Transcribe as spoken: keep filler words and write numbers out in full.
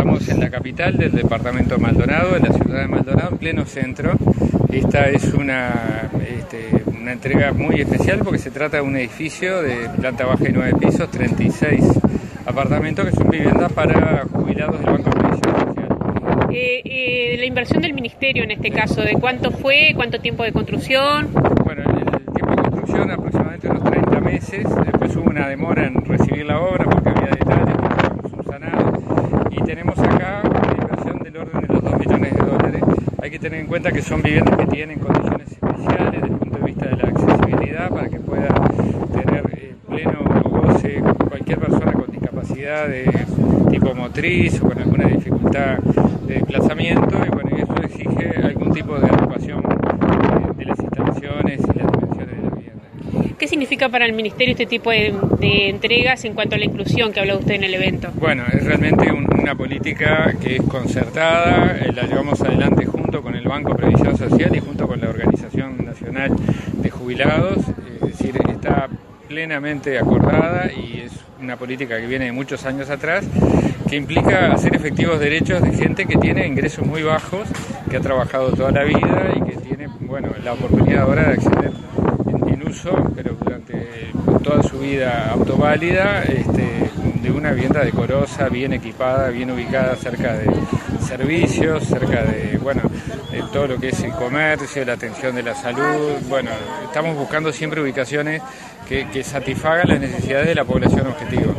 Estamos en la capital del departamento Maldonado, en la ciudad de Maldonado, en pleno centro. Esta es una, este, una entrega muy especial porque se trata de un edificio de planta baja y nueve pisos, treinta y seis apartamentos que son viviendas para jubilados del Banco de Previsión Social. Eh, eh, la inversión del Ministerio en este caso, ¿de cuánto fue? ¿Cuánto tiempo de construcción? Bueno, el, el tiempo de construcción aproximadamente unos treinta meses, después hubo una demora en recibir la obra porque había detalles que estaban subsanados y tenemos acá una inversión del orden de los dos millones de dólares. Hay que tener en cuenta que son viviendas que tienen condiciones especiales desde el punto de vista de la accesibilidad para que pueda tener eh, pleno goce cualquier persona con discapacidad de tipo motriz o con alguna dificultad de desplazamiento, y bueno, eso exige algún tipo de adecuación de, de las instalaciones y las dimensiones de la vivienda. ¿Qué significa para el Ministerio este tipo de, de entregas en cuanto a la inclusión que habló usted en el evento? Bueno, es realmente un, una política que es concertada, eh, la llevamos adelante junto con el Banco de Previsión Social y junto con la Organización Nacional de Jubilados, es decir, está plenamente acordada y es una política que viene de muchos años atrás, que implica hacer efectivos derechos de gente que tiene ingresos muy bajos, que ha trabajado toda la vida y que tiene, bueno, la oportunidad ahora de acceder en, en uso, pero durante toda su vida autoválida, este, de una vivienda decorosa, bien equipada, bien ubicada cerca de servicios, cerca de, bueno, de todo lo que es el comercio, la atención de la salud. Bueno, estamos buscando siempre ubicaciones que, que satisfagan las necesidades de la población objetivo.